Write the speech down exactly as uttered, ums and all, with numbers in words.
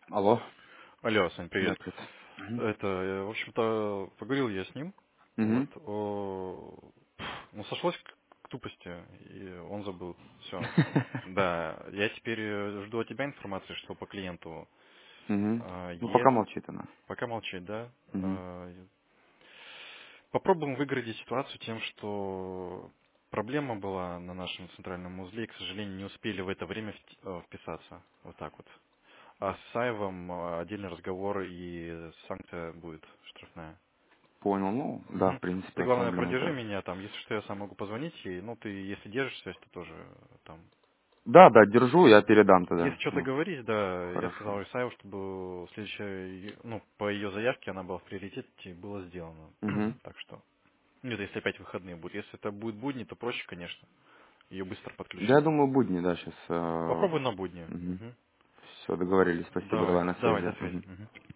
Алло. Алло, Сань, Да, привет. привет. Мгм. Это, э, в общем-то, поговорил я с ним, вот, Мгм. о... ну, сошлось к, к тупости, и он забыл, все. Да, я теперь э, жду от тебя информации, что по клиенту. Мгм. А, Ну, пока Ес... молчит она. Пока молчит, да? Мгм. А, Попробуем выгородить ситуацию тем, что проблема была на нашем центральном узле, и, к сожалению, не успели в это время вти- э, вписаться. Вот так вот. А с Саевым э, отдельный разговор и санкция будет штрафная. Понял. Ну, да, в Мгм. принципе, Ты, главное, оформлено продержи уже. меня там, если что, я сам могу позвонить ей. Ну, ты, если держишь связь, то тоже э, там. Да, да, держу, я передам Если тогда. что-то Ну, говорить, да, я хорошо. сказал Исаеву, чтобы следующее, ну, по ее заявке она была в приоритете, было сделано. Угу. Так что, ну, это если опять выходные будут. Если это будет будни, то проще, конечно, ее быстро Да, я подключить. думаю, будни, да, сейчас. Попробуй на будни. Мгм. Все, договорились. Спасибо, Давай, давай на давай, связи. до связи. Мгм. Мгм.